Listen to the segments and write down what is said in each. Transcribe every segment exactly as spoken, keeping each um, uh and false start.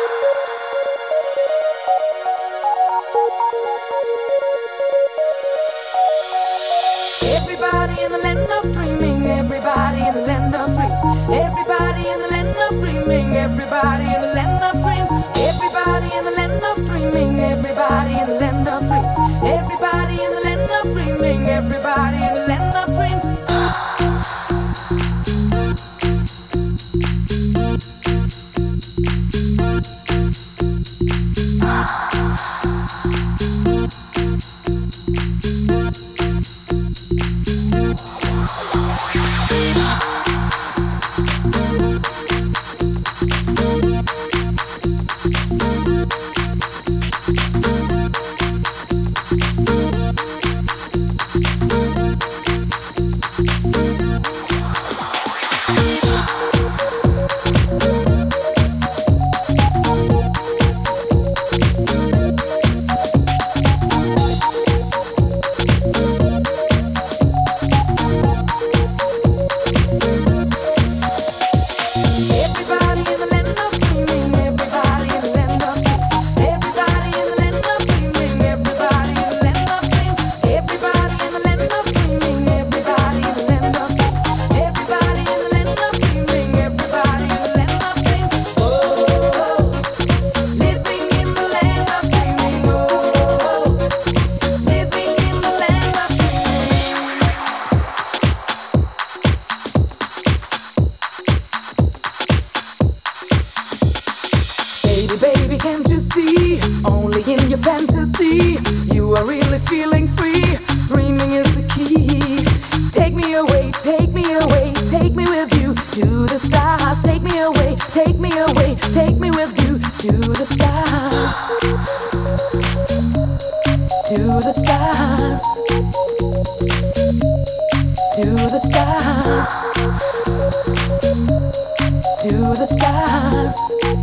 Everybody in the land of dreaming, everybody in the land of dreams. Everybody in the land of dreaming, everybody in the land of dreams. Everybody in the land of dreaming, everybody in the land of dreams. Everybody in the land of dreaming, everybody in the land of dreams. Baby, can't you see? Only in your fantasy, you are really feeling free. Dreaming is the key. Take me away, take me away, take me with you to the stars. Take me away, take me away, take me with you to the stars. To the stars. To the stars. To the stars.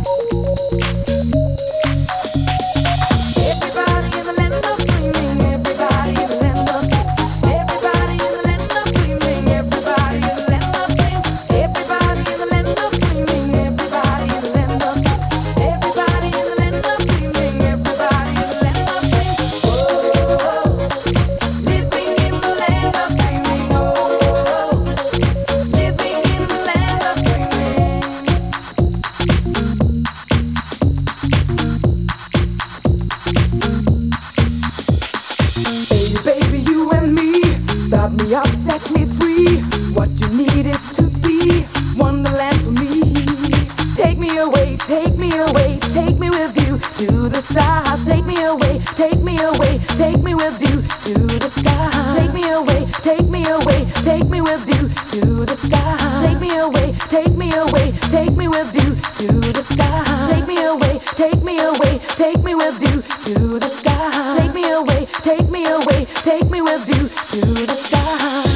Stop me up, set me free. What you need is to be Wonderland for me. Take me away, take me away, take me with you to the stars. Take me away, take me away, take me with you to the stars. Take me away, take me away, take me with you to the stars. Take me away, take me away, take me with you to the stars. Take me away, take me away, take me with you to the stars. Take me away, take me away, take me with you to the stars.